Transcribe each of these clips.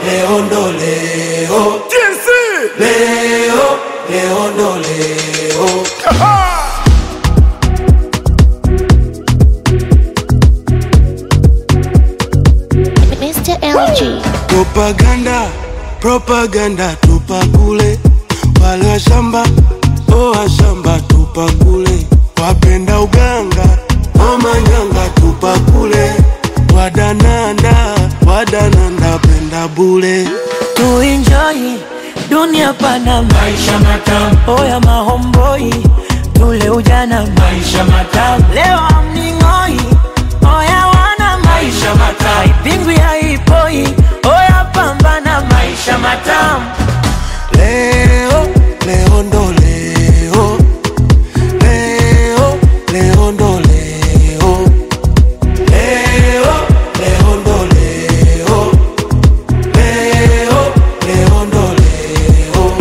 leo ndo leo. Leo ndo leo. Mr. LG. Propaganda tupa kule. Wale wa shamba, wa shamba tupa kule. Wapenda uganga, manyanga tupa kule. Wadananda penda bule. To enjoy dunia pana maisha matamu. Oya mahomboi tule ujana maisha matamu. Leo amningoi oya wana maisha matamu. Haipingwi haipoi oya pambana maisha matamu. Leo ndo leo. Leo ndo leo. Leo ndo leo. Leo ndo leo.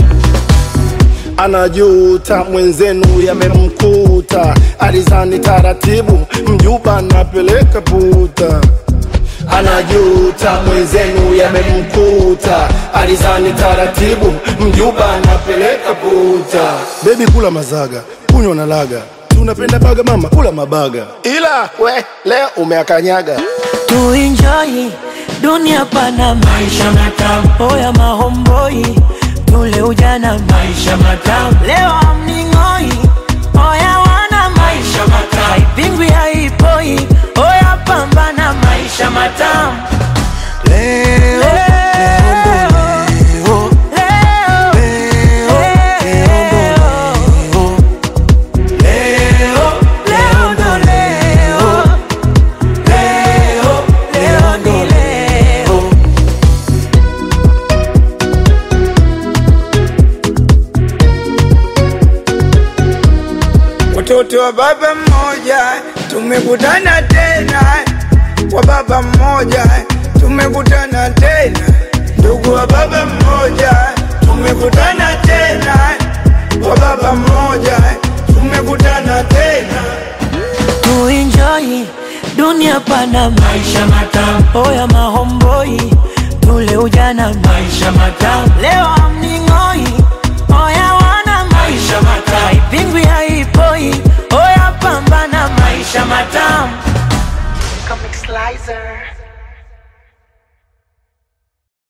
Anajuta mwenzenu yamemkuta. Alizani taratibu mjuba napeleka puta. Anajuta mwenzenu yamemkuta. Alizani taratibu mjuba napeleka puta. Baby kula mazaga, kunywa na laga. Tunapenda baga mama, kula mabaga. Ila we leo umeakanyaga. To enjoy dunia pana maisha matamu. Oya mahomboi tule ujana maisha matamu. Leo amningoi oya wana maisha matamu. Haipingwi haipoi oya pambana maisha matamu. Leo ndo leo. Leo ndo leo. Leo ndo leo. Watoto wa baba mmoja tumekutana tena. Wa baba mmoja tumekutana tena. Ndugu wa baba mmoja tumekutana tena. Wa baba mmoja tumekutana tena. To enjoy dunia pana maisha matamu. Oya mahomboi tule ujana maisha matamu. Leo amningoi oya wana maisha matamu. Haipingwi haipoi oya pambana maisha matamu. Comic Slicer.